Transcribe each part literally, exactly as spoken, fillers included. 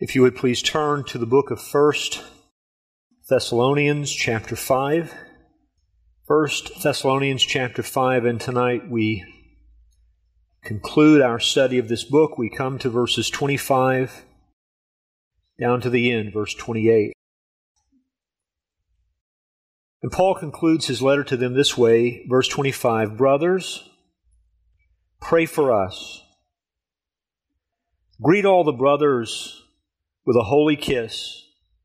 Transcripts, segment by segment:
If you would please turn to the book of First Thessalonians chapter five. First Thessalonians chapter five, and tonight we conclude our study of this book. We come to verses twenty-five down to the end, verse twenty-eight. And Paul concludes his letter to them this way, verse twenty-five, "Brothers, pray for us. Greet all the brothers with a holy kiss.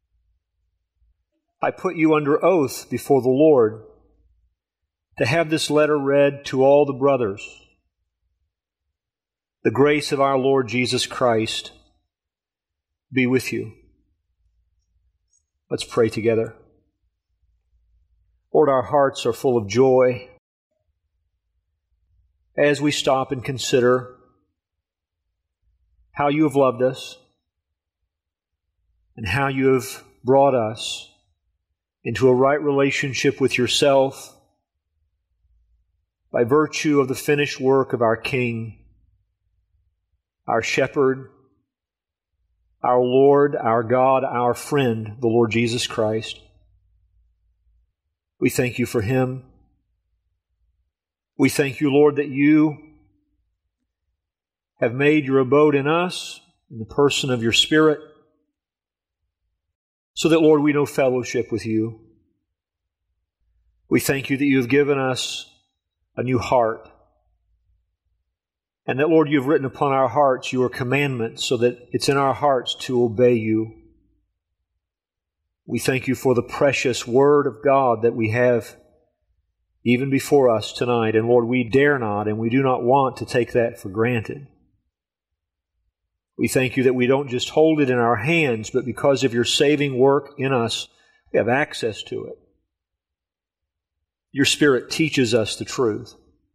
I put you under oath before the Lord to have this letter read to all the brothers. The grace of our Lord Jesus Christ be with you." Let's pray together. Lord, our hearts are full of joy as we stop and consider how you have loved us and how you have brought us into a right relationship with yourself by virtue of the finished work of our King, our Shepherd, our Lord, our God, our friend, the Lord Jesus Christ. We thank you for Him. We thank you, Lord, that you have made your abode in us in the person of your Spirit, so that, Lord, we know fellowship with you. We thank you that you have given us a new heart, and that, Lord, you have written upon our hearts your commandments so that it's in our hearts to obey you. We thank you for the precious Word of God that we have even before us tonight. And Lord, we dare not and we do not want to take that for granted. We thank you that we don't just hold it in our hands, but because of your saving work in us, we have access to it. Your Spirit teaches us the truth.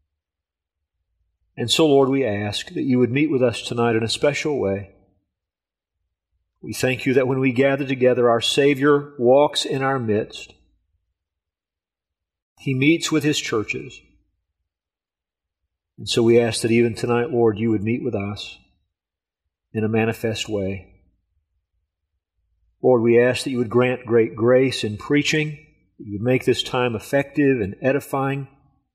And so, Lord, we ask that you would meet with us tonight in a special way. We thank you that when we gather together, our Savior walks in our midst. He meets with His churches. And so we ask that even tonight, Lord, you would meet with us in a manifest way. Lord, we ask that you would grant great grace in preaching, that you would make this time effective and edifying.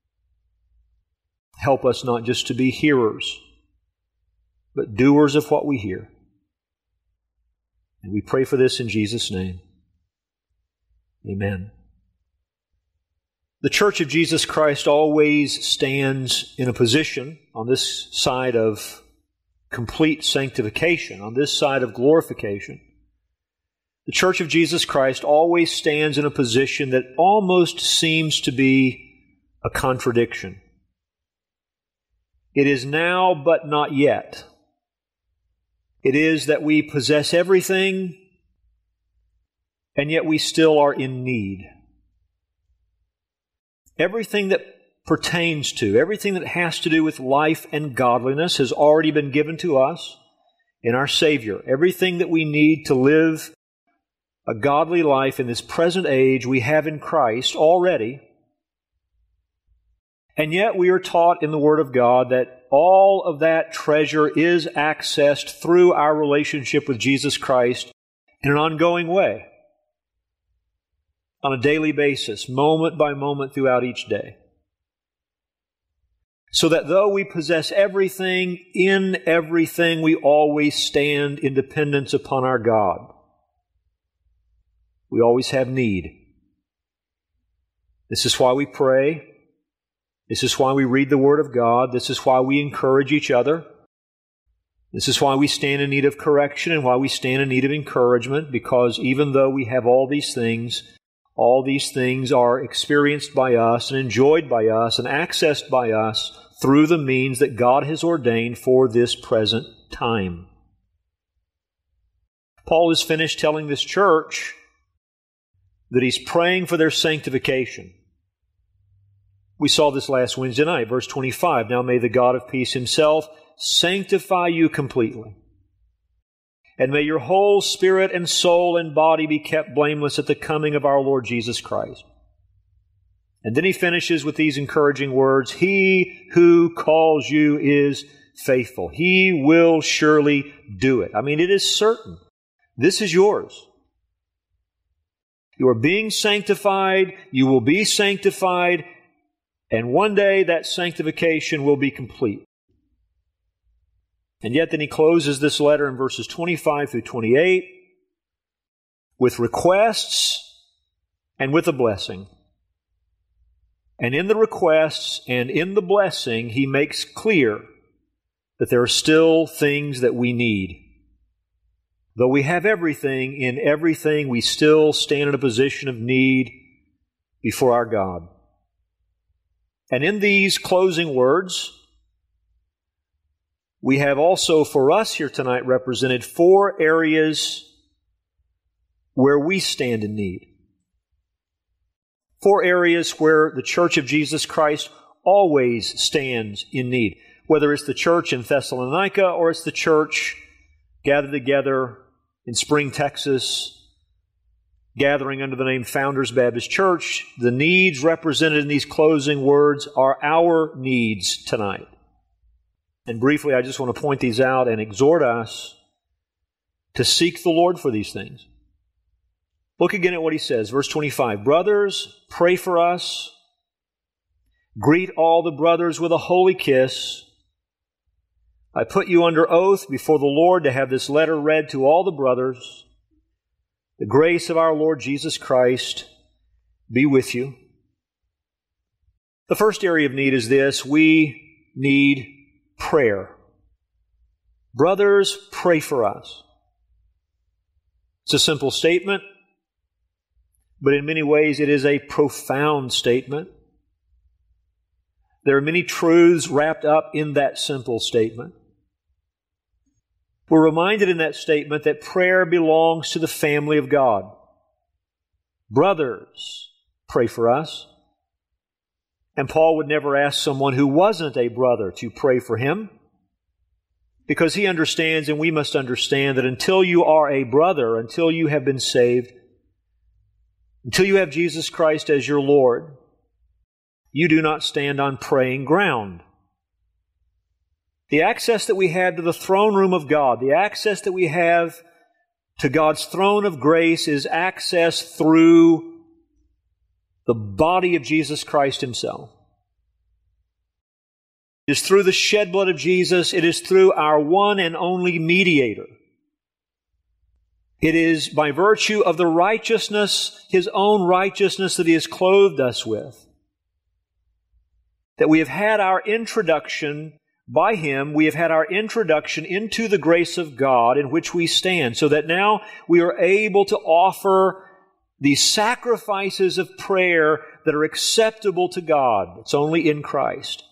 Help us not just to be hearers, but doers of what we hear. And we pray for this in Jesus' name. Amen. The Church of Jesus Christ always stands in a position on this side of complete sanctification, on this side of glorification. The Church of Jesus Christ always stands in a position that almost seems to be a contradiction. It is now, but not yet. It is that we possess everything, and yet we still are in need. Everything that pertains to, everything that has to do with life and godliness has already been given to us in our Savior. Everything that we need to live a godly life in this present age we have in Christ already. And yet we are taught in the Word of God that all of that treasure is accessed through our relationship with Jesus Christ in an ongoing way, on a daily basis, moment by moment throughout each day. So that though we possess everything, in everything we always stand in dependence upon our God. We always have need. This is why we pray. This is why we read the Word of God. This is why we encourage each other. This is why we stand in need of correction and why we stand in need of encouragement, because even though we have all these things, all these things are experienced by us and enjoyed by us and accessed by us through the means that God has ordained for this present time. Paul is finished telling this church that he's praying for their sanctification. We saw this last Wednesday night, verse twenty-five. "Now may the God of peace Himself sanctify you completely, and may your whole spirit and soul and body be kept blameless at the coming of our Lord Jesus Christ." And then he finishes with these encouraging words, "He who calls you is faithful. He will surely do it." I mean, it is certain This is yours. You are being sanctified. You will be sanctified. And one day that sanctification will be complete. And yet then he closes this letter in verses twenty-five through twenty-eight with requests and with a blessing. And in the requests and in the blessing, he makes clear that there are still things that we need. Though we have everything, in everything we still stand in a position of need before our God. And in these closing words, we have also for us here tonight represented four areas where we stand in need. Four areas where the Church of Jesus Christ always stands in need. Whether it's the church in Thessalonica or it's the church gathered together in Spring, Texas, gathering under the name Founders Baptist Church, the needs represented in these closing words are our needs tonight. And briefly, I just want to point these out and exhort us to seek the Lord for these things. Look again at what he says, verse twenty-five. Brothers, pray for us. Greet all the brothers with a holy kiss. I put you under oath before the Lord to have this letter read to all the brothers. The grace of our Lord Jesus Christ be with you. The first area of need is this: we need prayer. Brothers, pray for us. It's a simple statement, but in many ways it is a profound statement. There are many truths wrapped up in that simple statement. We're reminded in that statement that prayer belongs to the family of God. Brothers, pray for us. And Paul would never ask someone who wasn't a brother to pray for him, because he understands, and we must understand, that until you are a brother, until you have been saved, until you have Jesus Christ as your Lord, you do not stand on praying ground. The access that we have to the throne room of God, the access that we have to God's throne of grace is access through the body of Jesus Christ Himself. It is through the shed blood of Jesus. It is through our one and only mediator. It is by virtue of the righteousness, His own righteousness that He has clothed us with, that we have had our introduction by Him, we have had our introduction into the grace of God in which we stand, so that now we are able to offer these sacrifices of prayer that are acceptable to God. It's only in Christ.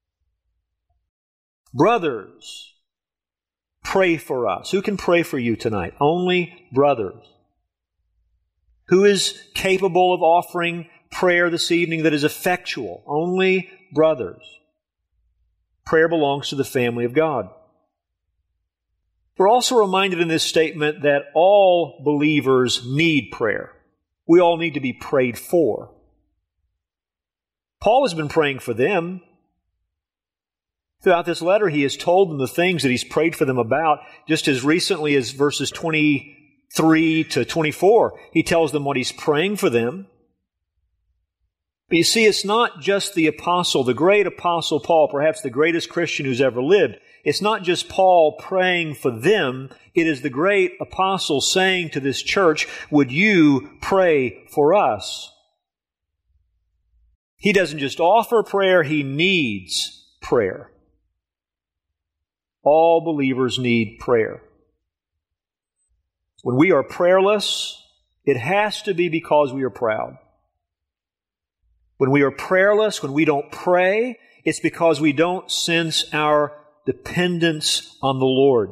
Brothers, pray for us. Who can pray for you tonight? Only brothers. Who is capable of offering prayer this evening that is effectual? Only brothers. Prayer belongs to the family of God. We're also reminded in this statement that all believers need prayer. We all need to be prayed for. Paul has been praying for them. Throughout this letter, he has told them the things that he's prayed for them about. Just as recently as verses twenty-three to twenty-four, he tells them what he's praying for them. But you see, it's not just the apostle, the great apostle Paul, perhaps the greatest Christian who's ever lived. It's not just Paul praying for them. It is the great apostle saying to this church, would you pray for us? He doesn't just offer prayer, he needs prayer. All believers need prayer. When we are prayerless, it has to be because we are proud. When we are prayerless, when we don't pray, it's because we don't sense our dependence on the Lord.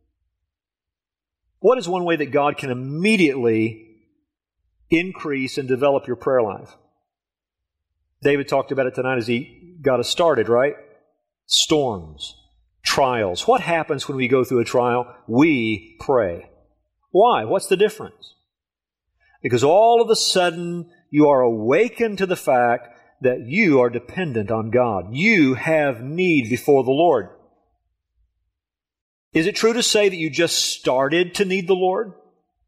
What is one way that God can immediately increase and develop your prayer life? David talked about it tonight as he got us started, right? Storms, trials. What happens when we go through a trial? We pray. Why? What's the difference? Because all of a sudden, you are awakened to the fact that you are dependent on God. You have need before the Lord. Is it true to say that you just started to need the Lord?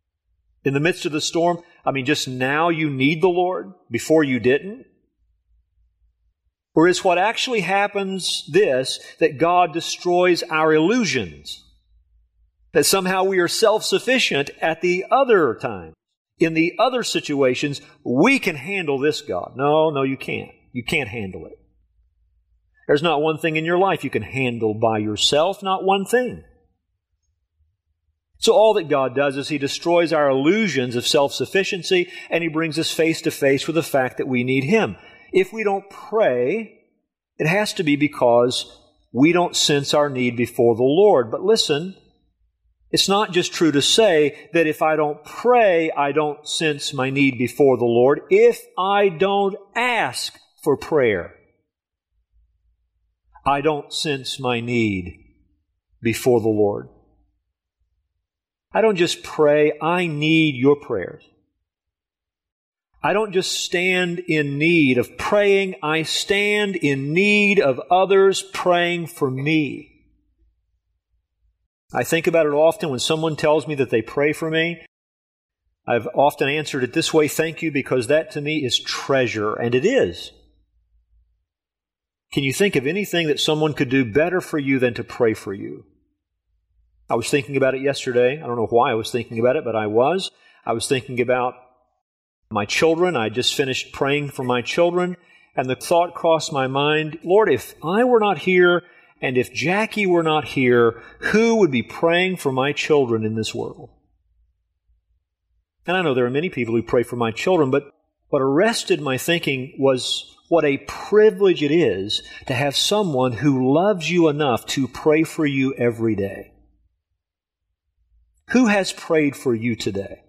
In the midst of the storm, I mean, just now you need the Lord, before you didn't? Or is what actually happens this, that God destroys our illusions? That somehow we are self-sufficient at the other time. In the other situations, we can handle this God. No, no, you can't. You can't handle it. There's not one thing in your life you can handle by yourself, not one thing. So all that God does is He destroys our illusions of self-sufficiency, and He brings us face to face with the fact that we need Him. If we don't pray, it has to be because we don't sense our need before the Lord. But listen, it's not just true to say that if I don't pray, I don't sense my need before the Lord. If I don't ask for prayer, I don't sense my need before the Lord. I don't just pray, I need your prayers. I don't just stand in need of praying, I stand in need of others praying for me. I think about it often when someone tells me that they pray for me. I've often answered it this way, thank you, because that to me is treasure, and it is. Can you think of anything that someone could do better for you than to pray for you? I was thinking about it yesterday. I don't know why I was thinking about it, but I was. I was thinking about my children. I just finished praying for my children, and the thought crossed my mind, Lord, if I were not here, and if Jackie were not here, who would be praying for my children in this world? And I know there are many people who pray for my children, but what arrested my thinking was what a privilege it is to have someone who loves you enough to pray for you every day. Who has prayed for you today?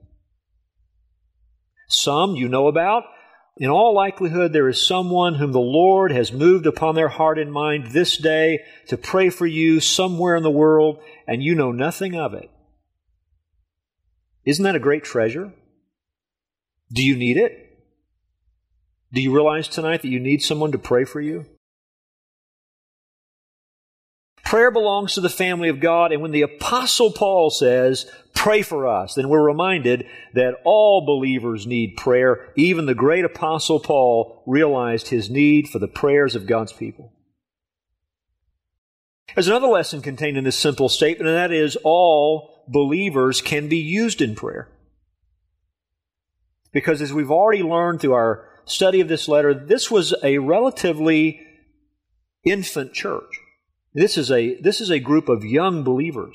Some you know about. In all likelihood, there is someone whom the Lord has moved upon their heart and mind this day to pray for you somewhere in the world, and you know nothing of it. Isn't that a great treasure? Do you need it? Do you realize tonight that you need someone to pray for you? Prayer belongs to the family of God, and when the Apostle Paul says, pray for us, then we're reminded that all believers need prayer. Even the great Apostle Paul realized his need for the prayers of God's people. There's another lesson contained in this simple statement, and that is all believers can be used in prayer. Because as we've already learned through our study of this letter, this was a relatively infant church. This is a, this is a group of young believers.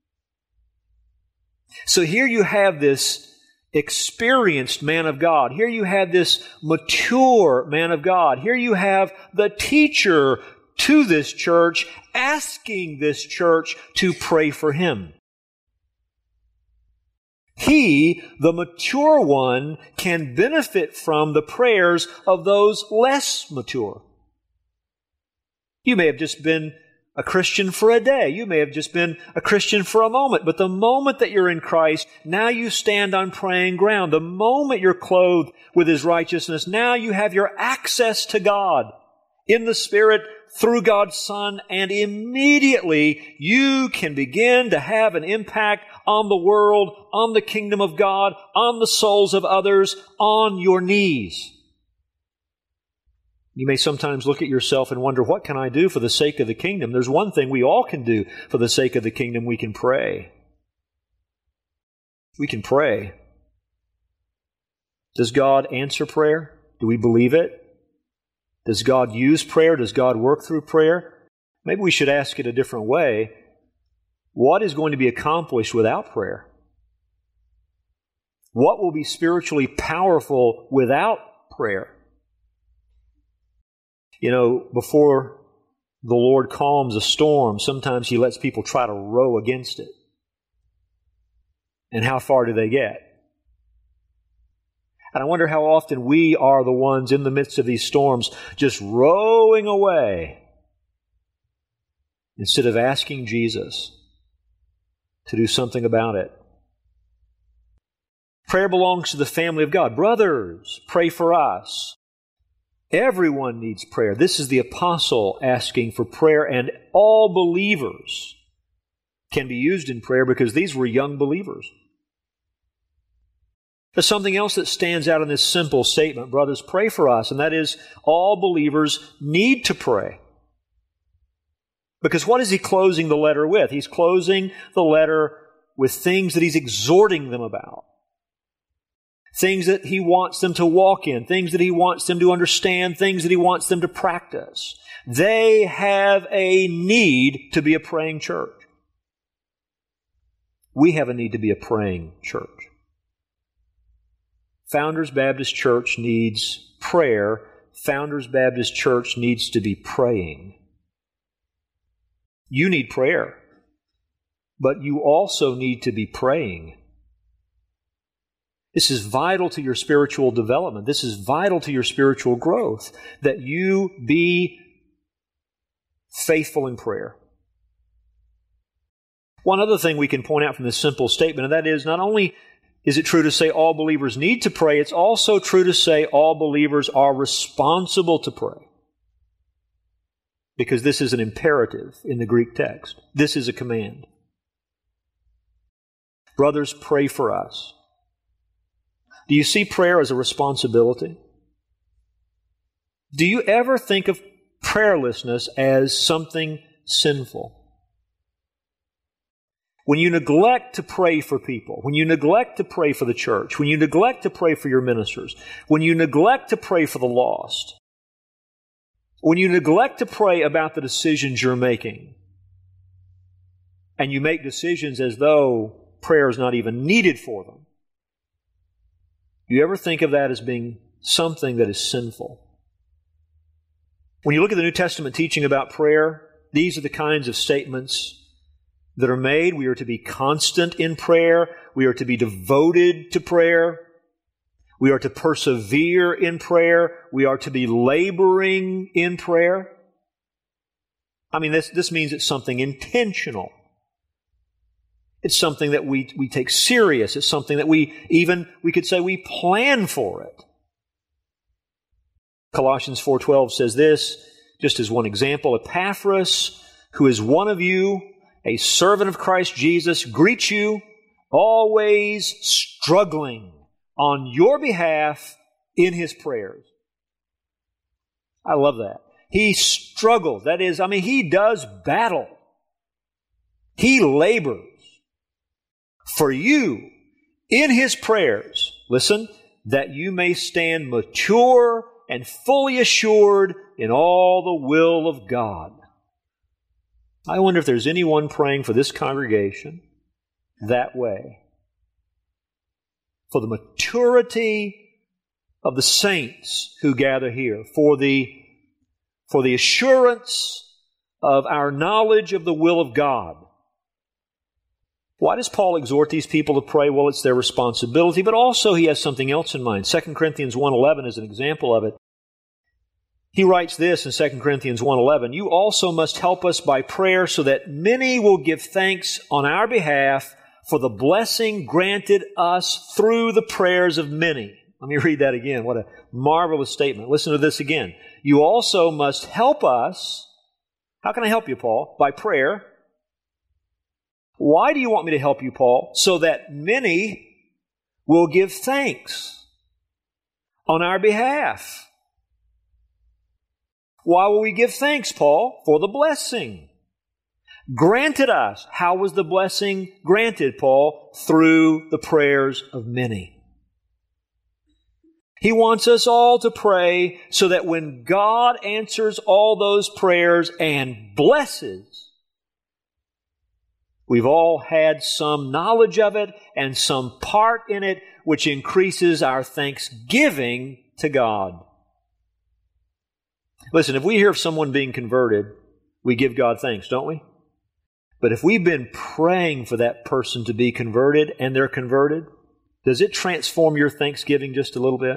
So here you have this experienced man of God. Here you have this mature man of God. Here you have the teacher to this church asking this church to pray for him. He, the mature one, can benefit from the prayers of those less mature. You may have just been a Christian for a day. You may have just been a Christian for a moment. But the moment that you're in Christ, now you stand on praying ground. The moment you're clothed with His righteousness, now you have your access to God in the Spirit through God's Son, and immediately you can begin to have an impact on the world, on the kingdom of God, on the souls of others, on your knees. You may sometimes look at yourself and wonder, what can I do for the sake of the kingdom? There's one thing we all can do for the sake of the kingdom. We can pray. We can pray. Does God answer prayer? Do we believe it? Does God use prayer? Does God work through prayer? Maybe we should ask it a different way. What is going to be accomplished without prayer? What will be spiritually powerful without prayer? You know, before the Lord calms a storm, sometimes He lets people try to row against it. And how far do they get? And I wonder how often we are the ones in the midst of these storms just rowing away instead of asking Jesus to do something about it. Prayer belongs to the family of God. Brothers, pray for us. Everyone needs prayer. This is the apostle asking for prayer, and all believers can be used in prayer because these were young believers. There's something else that stands out in this simple statement, brothers, pray for us, and that is all believers need to pray. Because what is he closing the letter with? He's closing the letter with things that he's exhorting them about. Things that he wants them to walk in, things that he wants them to understand, things that he wants them to practice. They have a need to be a praying church. We have a need to be a praying church. Founders Baptist Church needs prayer. Founders Baptist Church needs to be praying. You need prayer, but you also need to be praying. This is vital to your spiritual development. This is vital to your spiritual growth, that you be faithful in prayer. One other thing we can point out from this simple statement, and that is not only is it true to say all believers need to pray, it's also true to say all believers are responsible to pray. Because this is an imperative in the Greek text. This is a command. Brothers, pray for us. Do you see prayer as a responsibility? Do you ever think of prayerlessness as something sinful? When you neglect to pray for people, when you neglect to pray for the church, when you neglect to pray for your ministers, when you neglect to pray for the lost, when you neglect to pray about the decisions you're making, and you make decisions as though prayer is not even needed for them, do you ever think of that as being something that is sinful? When you look at the New Testament teaching about prayer, these are the kinds of statements that are made. We are to be constant in prayer. We are to be devoted to prayer. We are to persevere in prayer. We are to be laboring in prayer. I mean, this, this means it's something intentional. It's something that we, we take serious. It's something that we even, we could say we plan for it. Colossians four twelve says this, just as one example, Epaphras, who is one of you, a servant of Christ Jesus, greets you, always struggling on your behalf in his prayers. I love that. He struggles. That is, I mean, he does battle. He labors for you in his prayers. Listen, that you may stand mature and fully assured in all the will of God. I wonder if there's anyone praying for this congregation that way. For the maturity of the saints who gather here, for the, for the assurance of our knowledge of the will of God. Why does Paul exhort these people to pray? Well, it's their responsibility, but also he has something else in mind. Second Corinthians one eleven is an example of it. He writes this in Second Corinthians one eleven, you also must help us by prayer so that many will give thanks on our behalf for the blessing granted us through the prayers of many. Let me read that again. What a marvelous statement. Listen to this again. You also must help us. How can I help you, Paul? By prayer. Why do you want me to help you, Paul? So that many will give thanks on our behalf. Why will we give thanks, Paul? For the blessing granted us. How was the blessing granted, Paul? Through the prayers of many. He wants us all to pray so that when God answers all those prayers and blesses, we've all had some knowledge of it and some part in it, which increases our thanksgiving to God. Listen, if we hear of someone being converted, we give God thanks, don't we? But if we've been praying for that person to be converted and they're converted, does it transform your thanksgiving just a little bit?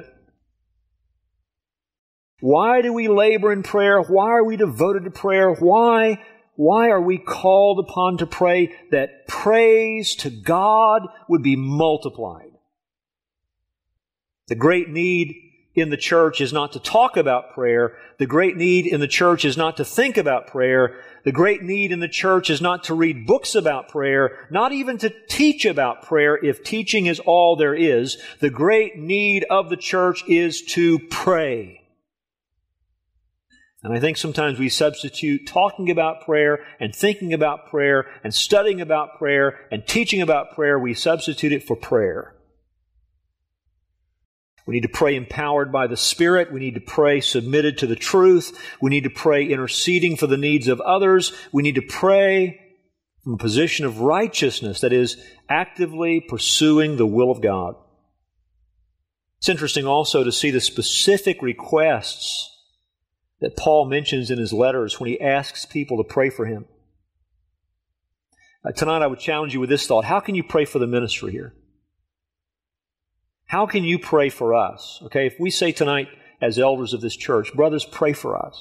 Why do we labor in prayer? Why are we devoted to prayer? Why, why are we called upon to pray? That praise to God would be multiplied. The great need in the church is not to talk about prayer. The great need in the church is not to think about prayer. The great need in the church is not to read books about prayer, not even to teach about prayer if teaching is all there is. The great need of the church is to pray. And I think sometimes we substitute talking about prayer and thinking about prayer and studying about prayer and teaching about prayer. We substitute it for prayer. We need to pray empowered by the Spirit. We need to pray submitted to the truth. We need to pray interceding for the needs of others. We need to pray from a position of righteousness, that is, actively pursuing the will of God. It's interesting also to see the specific requests that Paul mentions in his letters when he asks people to pray for him. Uh, tonight I would challenge you with this thought. How can you pray for the ministry here? How can you pray for us? Okay, if we say tonight as elders of this church, brothers, pray for us.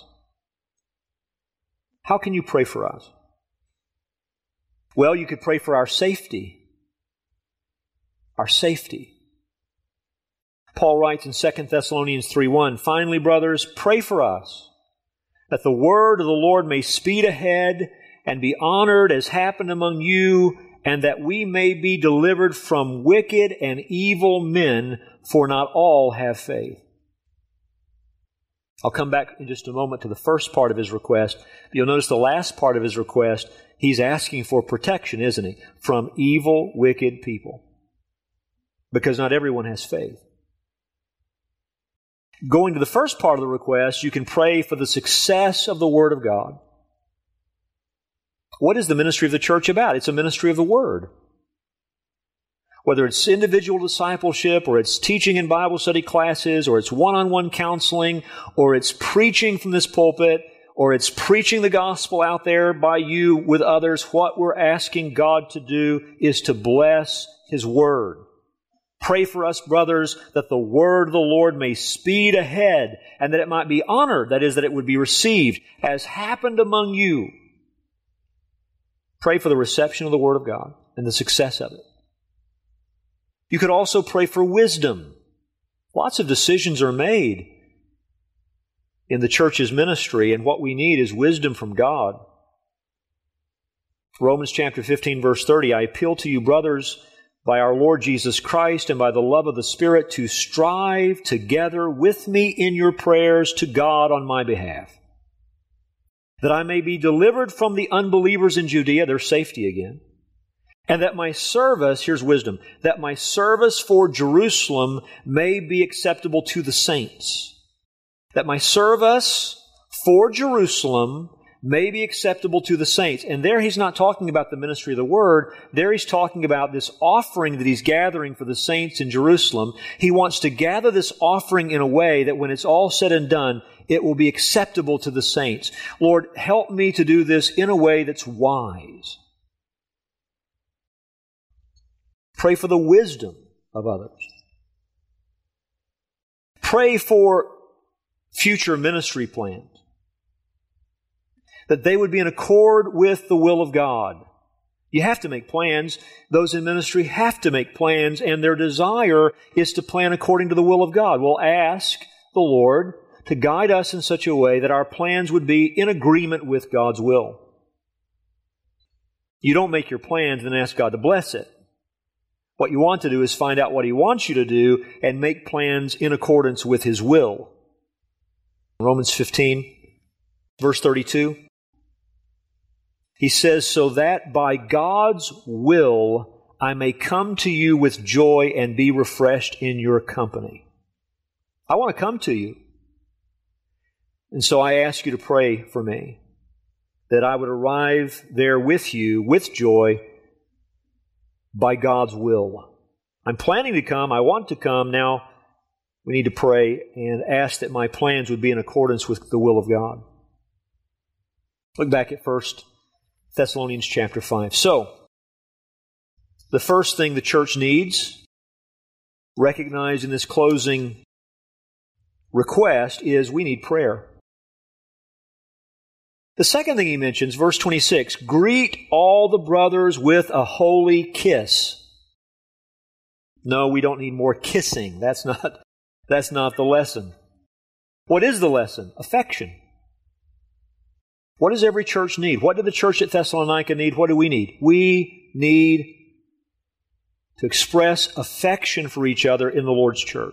How can you pray for us? Well, you could pray for our safety. Our safety. Paul writes in Second Thessalonians three one, "Finally, brothers, pray for us, that the word of the Lord may speed ahead and be honored as happened among you, and that we may be delivered from wicked and evil men, for not all have faith." I'll come back in just a moment to the first part of his request. But you'll notice the last part of his request, he's asking for protection, isn't he? From evil, wicked people. Because not everyone has faith. Going to the first part of the request, you can pray for the success of the Word of God. What is the ministry of the church about? It's a ministry of the Word. Whether it's individual discipleship, or it's teaching in Bible study classes, or it's one-on-one counseling, or it's preaching from this pulpit, or it's preaching the gospel out there by you with others, what we're asking God to do is to bless His Word. Pray for us, brothers, that the word of the Lord may speed ahead, and that it might be honored, that is, that it would be received, as happened among you. Pray for the reception of the Word of God and the success of it. You could also pray for wisdom. Lots of decisions are made in the church's ministry, and what we need is wisdom from God. Romans chapter fifteen, verse thirty, "I appeal to you, brothers, by our Lord Jesus Christ and by the love of the Spirit, to strive together with me in your prayers to God on my behalf, that I may be delivered from the unbelievers in Judea," their safety again, "and that my service," here's wisdom, "that my service for Jerusalem may be acceptable to the saints." That my service for Jerusalem may be acceptable to the saints. And there he's not talking about the ministry of the Word. There he's talking about this offering that he's gathering for the saints in Jerusalem. He wants to gather this offering in a way that when it's all said and done, it will be acceptable to the saints. Lord, help me to do this in a way that's wise. Pray for the wisdom of others. Pray for future ministry plans, that they would be in accord with the will of God. You have to make plans. Those in ministry have to make plans, and their desire is to plan according to the will of God. We'll ask the Lord to guide us in such a way that our plans would be in agreement with God's will. You don't make your plans and ask God to bless it. What you want to do is find out what He wants you to do and make plans in accordance with His will. Romans fifteen, verse thirty-two. He says, "So that by God's will I may come to you with joy and be refreshed in your company." I want to come to you. And so I ask you to pray for me, that I would arrive there with you with joy by God's will. I'm planning to come. I want to come. Now we need to pray and ask that my plans would be in accordance with the will of God. Look back at First Thessalonians chapter five. So, the first thing the church needs, recognized in this closing request, is we need prayer. The second thing he mentions, verse twenty-six, "Greet all the brothers with a holy kiss." No, we don't need more kissing. That's not, That's not the lesson. What is the lesson? Affection. What does every church need? What did the church at Thessalonica need? What do we need? We need to express affection for each other in the Lord's church.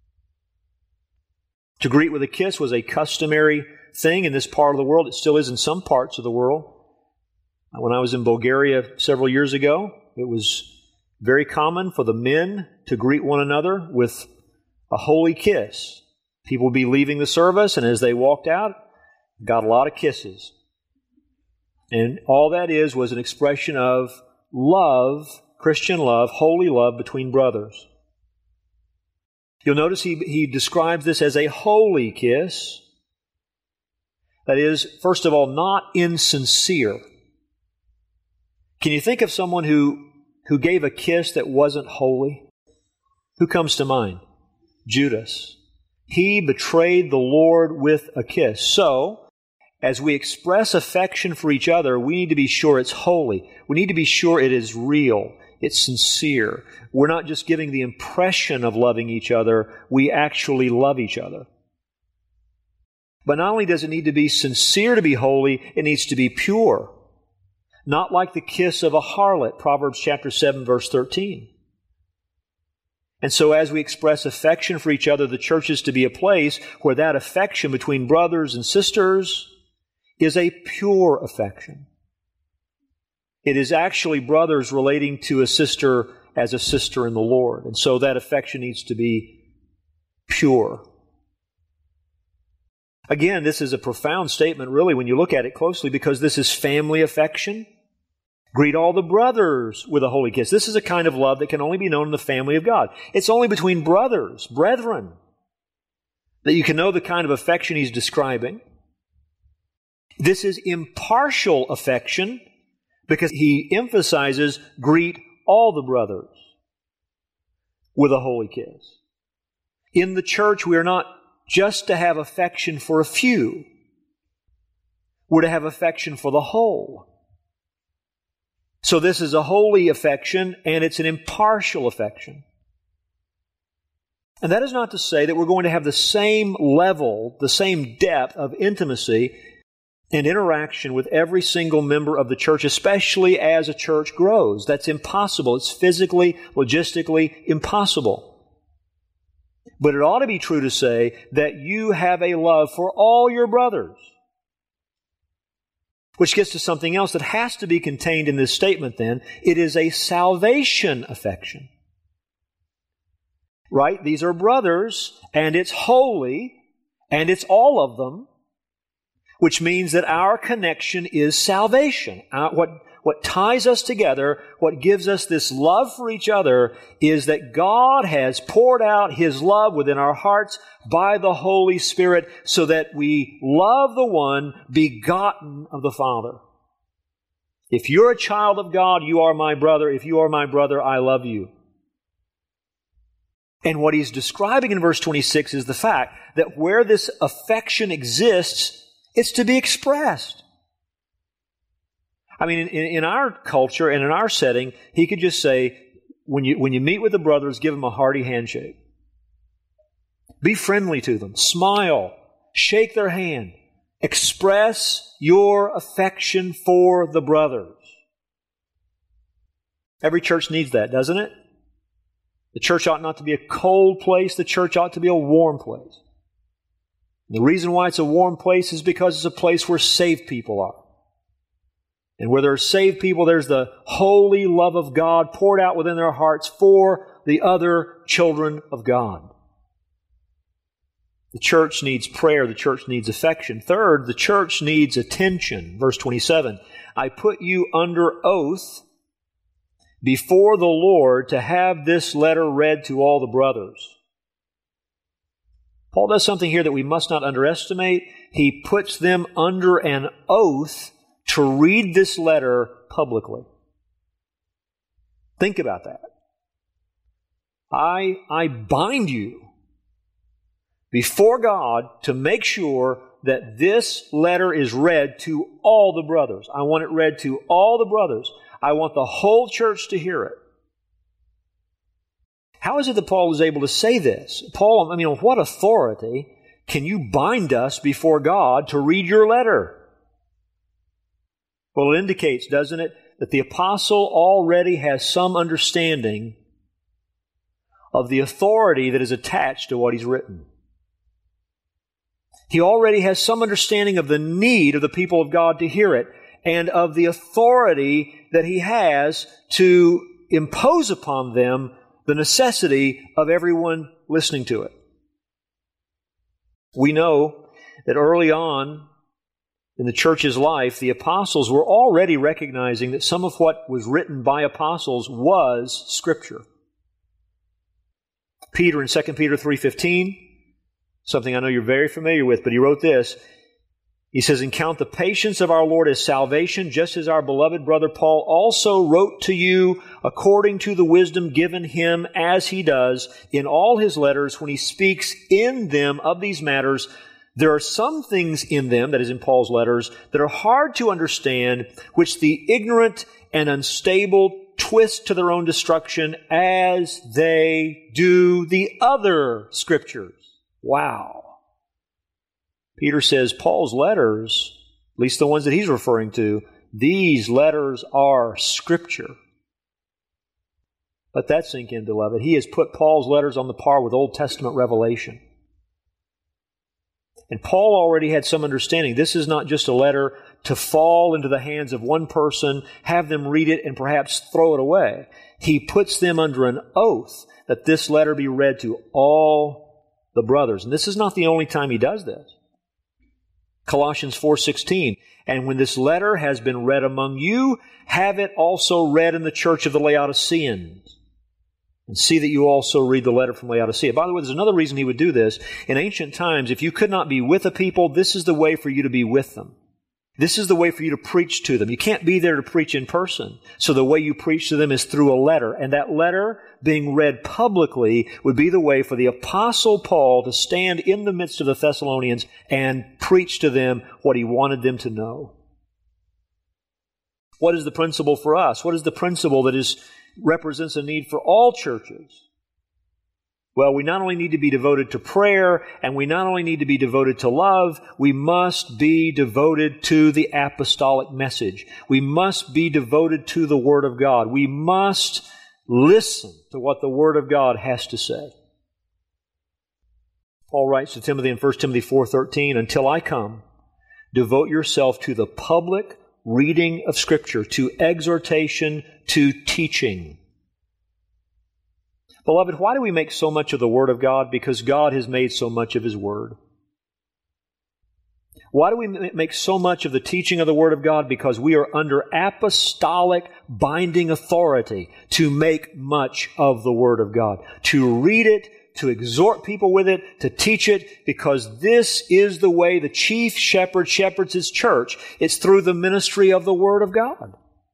To greet with a kiss was a customary thing in this part of the world. It still is in some parts of the world. When I was in Bulgaria several years ago, it was very common for the men to greet one another with a holy kiss. People would be leaving the service, and as they walked out, got a lot of kisses. And all that is was an expression of love, Christian love, holy love between brothers. You'll notice he, he describes this as a holy kiss. That is, first of all, not insincere. Can you think of someone who, who gave a kiss that wasn't holy? Who comes to mind? Judas. He betrayed the Lord with a kiss. So, as we express affection for each other, we need to be sure it's holy. We need to be sure it is real. It's sincere. We're not just giving the impression of loving each other, we actually love each other. But not only does it need to be sincere to be holy, it needs to be pure. Not like the kiss of a harlot, Proverbs chapter seven, verse thirteen. And so as we express affection for each other, the church is to be a place where that affection between brothers and sisters is a pure affection. It is actually brothers relating to a sister as a sister in the Lord. And so that affection needs to be pure. Again, this is a profound statement, really, when you look at it closely, because this is family affection. Greet all the brothers with a holy kiss. This is a kind of love that can only be known in the family of God. It's only between brothers, brethren, that you can know the kind of affection he's describing. This is impartial affection because he emphasizes greet all the brothers with a holy kiss. In the church, we are not just to have affection for a few. We're to have affection for the whole. So this is a holy affection, and it's an impartial affection. And that is not to say that we're going to have the same level, the same depth of intimacy and interaction with every single member of the church, especially as a church grows. That's impossible. It's physically, logistically impossible. But it ought to be true to say that you have a love for all your brothers. Which gets to something else that has to be contained in this statement then. It is a salvation affection. Right? These are brothers, and it's holy, and it's all of them, which means that our connection is salvation. Our, what, what ties us together, what gives us this love for each other, is that God has poured out His love within our hearts by the Holy Spirit so that we love the one begotten of the Father. If you're a child of God, you are my brother. If you are my brother, I love you. And what he's describing in verse twenty-six is the fact that where this affection exists, it's to be expressed. I mean, in, in our culture and in our setting, he could just say, when you, when you meet with the brothers, give them a hearty handshake. Be friendly to them. Smile. Shake their hand. Express your affection for the brothers. Every church needs that, doesn't it? The church ought not to be a cold place. The church ought to be a warm place. The reason why it's a warm place is because it's a place where saved people are. And where there are saved people, there's the holy love of God poured out within their hearts for the other children of God. The church needs prayer. The church needs affection. Third, the church needs attention. Verse twenty-seven, I put you under oath before the Lord to have this letter read to all the brothers. Paul does something here that we must not underestimate. He puts them under an oath to read this letter publicly. Think about that. I, I bind you before God to make sure that this letter is read to all the brothers. I want it read to all the brothers. I want the whole church to hear it. How is it that Paul was able to say this? Paul, I mean, on what authority can you bind us before God to read your letter? Well, it indicates, doesn't it, that the apostle already has some understanding of the authority that is attached to what he's written. He already has some understanding of the need of the people of God to hear it and of the authority that he has to impose upon them the necessity of everyone listening to it. We know that early on in the church's life, the apostles were already recognizing that some of what was written by apostles was Scripture. Peter in Second Peter three fifteen, something I know you're very familiar with, but he wrote this. He says, "And count the patience of our Lord as salvation, just as our beloved brother Paul also wrote to you according to the wisdom given him, as he does in all his letters when he speaks in them of these matters. There are some things in them," that is in Paul's letters, "that are hard to understand, which the ignorant and unstable twist to their own destruction, as they do the other Scriptures." Wow. Peter says Paul's letters, at least the ones that he's referring to, these letters are Scripture. Let that sink in, beloved. He has put Paul's letters on the par with Old Testament revelation. And Paul already had some understanding. This is not just a letter to fall into the hands of one person, have them read it, and perhaps throw it away. He puts them under an oath that this letter be read to all the brothers. And this is not the only time he does this. Colossians four sixteen, "And when this letter has been read among you, have it also read in the church of the Laodiceans. And see that you also read the letter from Laodicea." By the way, there's another reason he would do this. In ancient times, if you could not be with a people, this is the way for you to be with them. This is the way for you to preach to them. You can't be there to preach in person. So the way you preach to them is through a letter. And that letter, being read publicly, would be the way for the Apostle Paul to stand in the midst of the Thessalonians and preach to them what he wanted them to know. What is the principle for us? What is the principle that is represents a need for all churches? Well, we not only need to be devoted to prayer, and we not only need to be devoted to love, we must be devoted to the apostolic message. We must be devoted to the Word of God. We must listen to what the Word of God has to say. Paul writes to Timothy in First Timothy four thirteen, "Until I come, devote yourself to the public reading of Scripture, to exhortation, to teaching." Beloved, why do we make so much of the Word of God? Because God has made so much of His Word. Why do we make so much of the teaching of the Word of God? Because we are under apostolic binding authority to make much of the Word of God, to read it, to exhort people with it, to teach it, because this is the way the chief shepherd shepherds his church. It's through the ministry of the Word of God.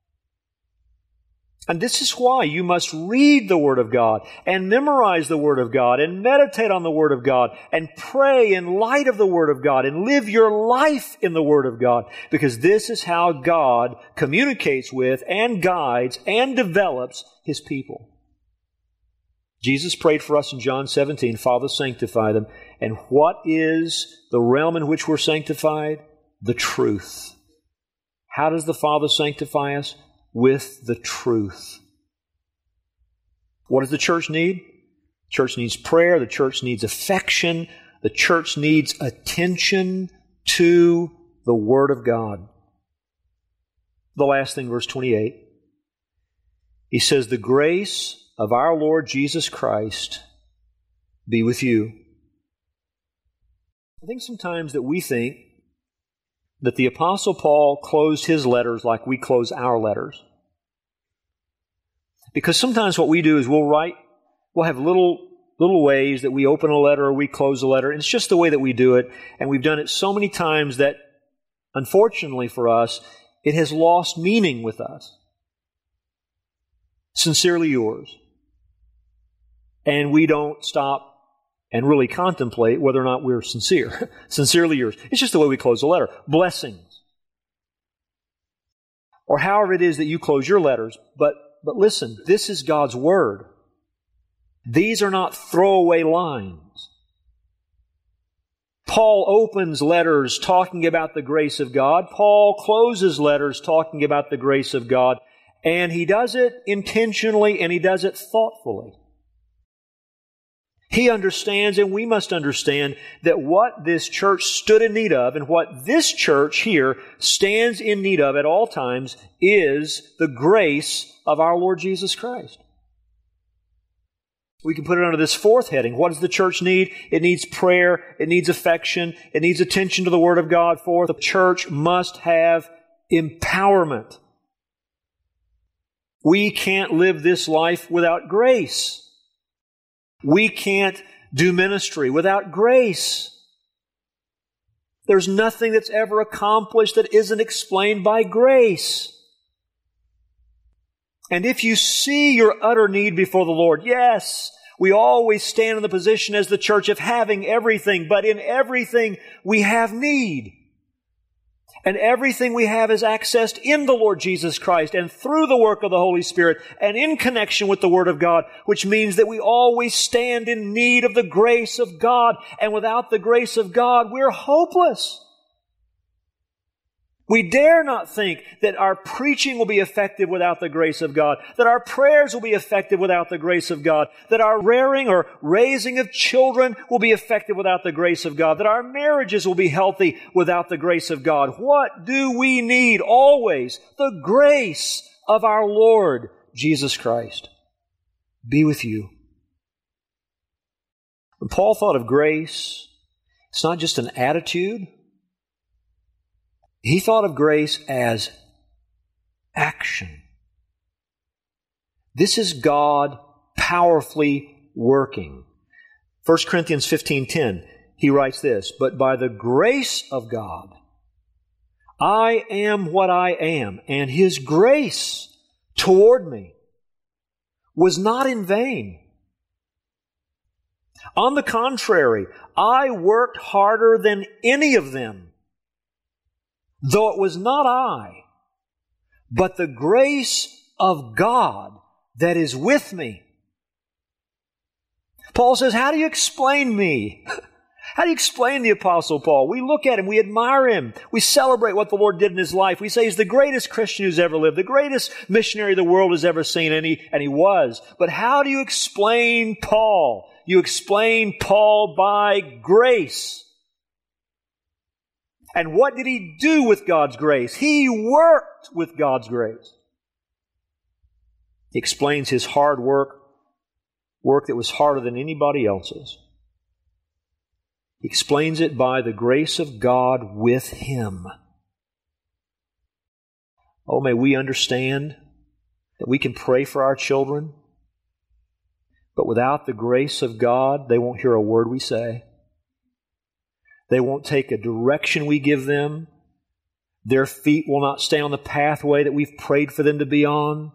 And this is why you must read the Word of God and memorize the Word of God and meditate on the Word of God and pray in light of the Word of God and live your life in the Word of God, because this is how God communicates with and guides and develops His people. Jesus prayed for us in John seventeen, "Father, sanctify them." And what is the realm in which we're sanctified? The truth. How does the Father sanctify us? With the truth. What does the church need? The church needs prayer. The church needs affection. The church needs attention to the Word of God. The last thing, verse twenty-eight. He says, "The grace of our Lord Jesus Christ be with you." I think sometimes that we think that the Apostle Paul closed his letters like we close our letters. Because sometimes what we do is we'll write, we'll have little little ways that we open a letter or we close a letter, and it's just the way that we do it, and we've done it so many times that, unfortunately for us, it has lost meaning with us. Sincerely yours. And we don't stop and really contemplate whether or not we're sincere. Sincerely yours. It's just the way we close a letter. Blessings. Or however it is that you close your letters. But, but listen, this is God's Word. These are not throwaway lines. Paul opens letters talking about the grace of God. Paul closes letters talking about the grace of God. And he does it intentionally and he does it thoughtfully. He understands, and we must understand, that what this church stood in need of and what this church here stands in need of at all times is the grace of our Lord Jesus Christ. We can put it under this fourth heading. What does the church need? It needs prayer. It needs affection. It needs attention to the Word of God. Fourth, the church must have empowerment. We can't live this life without grace. We can't do ministry without grace. There's nothing that's ever accomplished that isn't explained by grace. And if you see your utter need before the Lord, yes, we always stand in the position as the church of having everything, but in everything we have need. And everything we have is accessed in the Lord Jesus Christ and through the work of the Holy Spirit and in connection with the Word of God, which means that we always stand in need of the grace of God. And without the grace of God, we're hopeless. We dare not think that our preaching will be effective without the grace of God, that our prayers will be effective without the grace of God, that our rearing or raising of children will be effective without the grace of God, that our marriages will be healthy without the grace of God. What do we need always? The grace of our Lord Jesus Christ be with you. When Paul thought of grace, it's not just an attitude. He thought of grace as action. This is God powerfully working. First Corinthians fifteen ten, he writes this, "But by the grace of God, I am what I am, and His grace toward me was not in vain. On the contrary, I worked harder than any of them, though it was not I, but the grace of God that is with me." Paul says, how do you explain me? How do you explain the Apostle Paul? We look at him, we admire him, we celebrate what the Lord did in his life. We say he's the greatest Christian who's ever lived, the greatest missionary the world has ever seen, and he, and he was. But how do you explain Paul? You explain Paul by grace. And what did he do with God's grace? He worked with God's grace. He explains his hard work, work that was harder than anybody else's. He explains it by the grace of God with him. Oh, may we understand that we can pray for our children, but without the grace of God, they won't hear a word we say. They won't take a direction we give them. Their feet will not stay on the pathway that we've prayed for them to be on.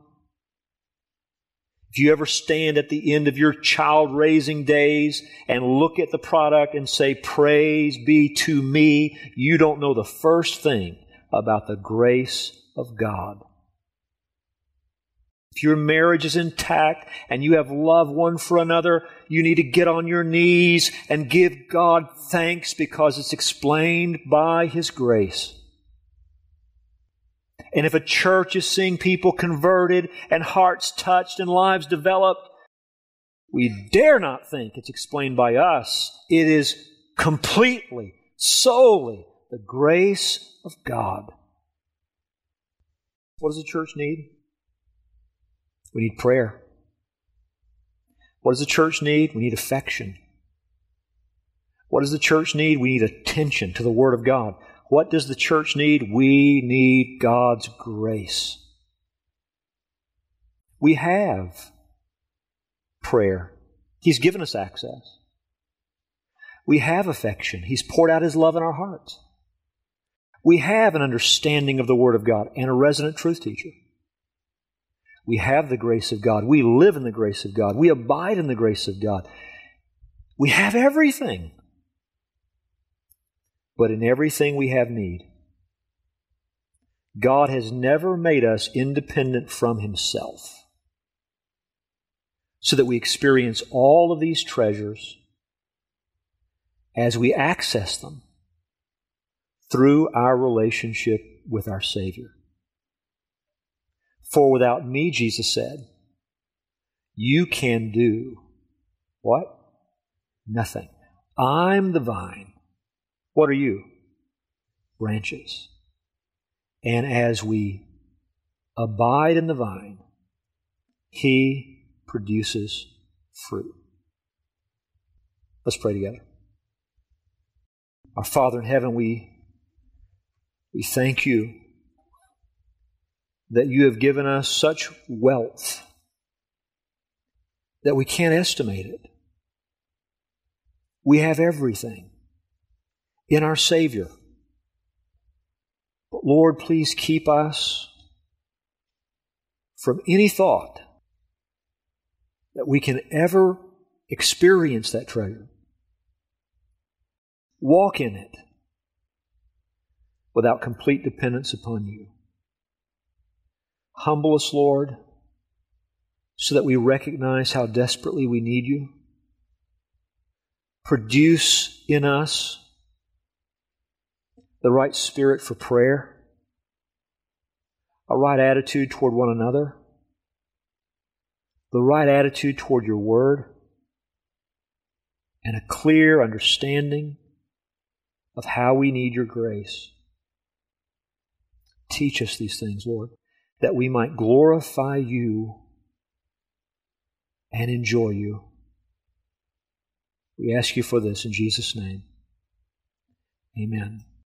If you ever stand at the end of your child-raising days and look at the product and say, "Praise be to me," you don't know the first thing about the grace of God. If your marriage is intact and you have love one for another, you need to get on your knees and give God thanks because it's explained by His grace. And if a church is seeing people converted and hearts touched and lives developed, we dare not think it's explained by us. It is completely, solely the grace of God. What does the church need? We need prayer. What does the church need? We need affection. What does the church need? We need attention to the Word of God. What does the church need? We need God's grace. We have prayer. He's given us access. We have affection. He's poured out His love in our hearts. We have an understanding of the Word of God and a resident truth teacher. We have the grace of God. We live in the grace of God. We abide in the grace of God. We have everything. But in everything we have need. God has never made us independent from Himself. so that we experience all of these treasures as we access them through our relationship with our Savior. For without me, Jesus said, you can do what? Nothing. I'm the vine. What are you? Branches. And as we abide in the vine, He produces fruit. Let's pray together. Our Father in heaven, we, we thank you that you have given us such wealth that we can't estimate it. We have everything in our Savior. But Lord, please keep us from any thought that we can ever experience that treasure, walk in it without complete dependence upon you. Humble us, Lord, so that we recognize how desperately we need you. Produce in us the right spirit for prayer, a right attitude toward one another, the right attitude toward your word, and a clear understanding of how we need your grace. Teach us these things, Lord, that we might glorify you and enjoy you. We ask you for this in Jesus' name. Amen.